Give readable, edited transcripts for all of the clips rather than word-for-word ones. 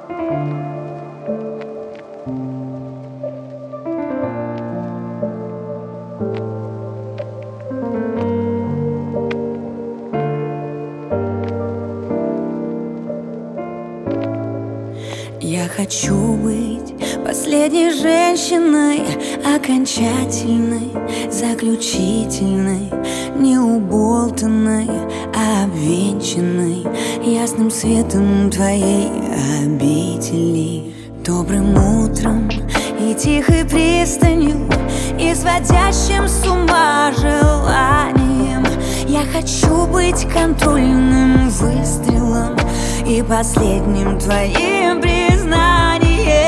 Я хочу быть последней женщиной, окончательной, заключительной, неуболтанной, обвенчанной ясным светом твоей обители. Добрым утром и тихой пристанью, и сводящим с ума желанием. Я хочу быть контрольным выстрелом и последним твоим признанием.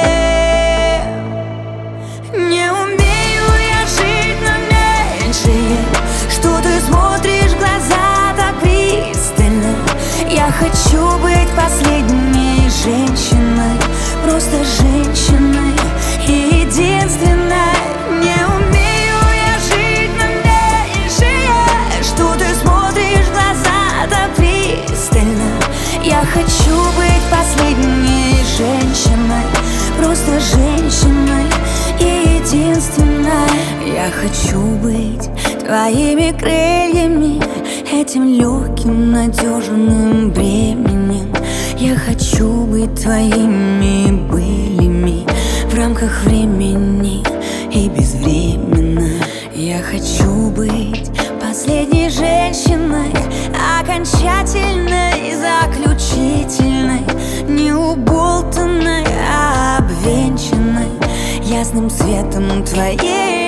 Не умею я жить на меньшее, что ты смотришь в глаза так пристально. Я хочу быть последней женщиной, просто женщиной и единственной. Не умею я жить на меньшее, что ты смотришь в глаза так пристально. Я хочу быть последней женщиной, просто женщиной и единственной. Я хочу быть твоими крыльями, этим легким, надежным бременем. Я хочу быть твоими былями в рамках времени и безвременно. Я хочу быть последней женщиной, окончательной, заключительной, неуболтанной, обвенчанной ясным светом твоей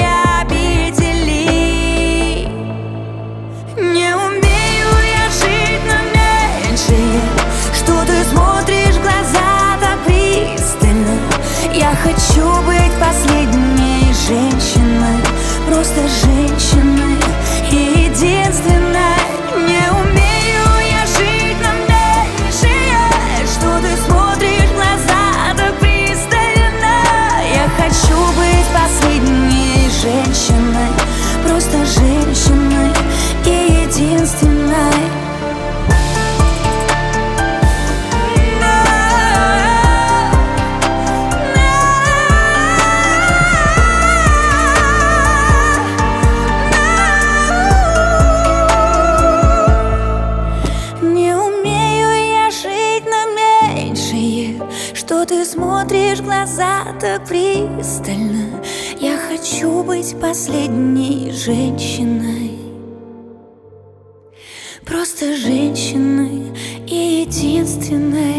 обители. Не умею я жить на меньшее, что ты смотришь в глаза так пристально. Я хочу быть последней женщиной, просто женщиной и единственной. Не умею я жить на меньшее, что ты смотришь в глаза так пристально. Я хочу быть последней женщиной, просто женщиной и единственной. Что ты смотришь в глаза так пристально. Я хочу быть последней женщиной, просто женщиной и единственной.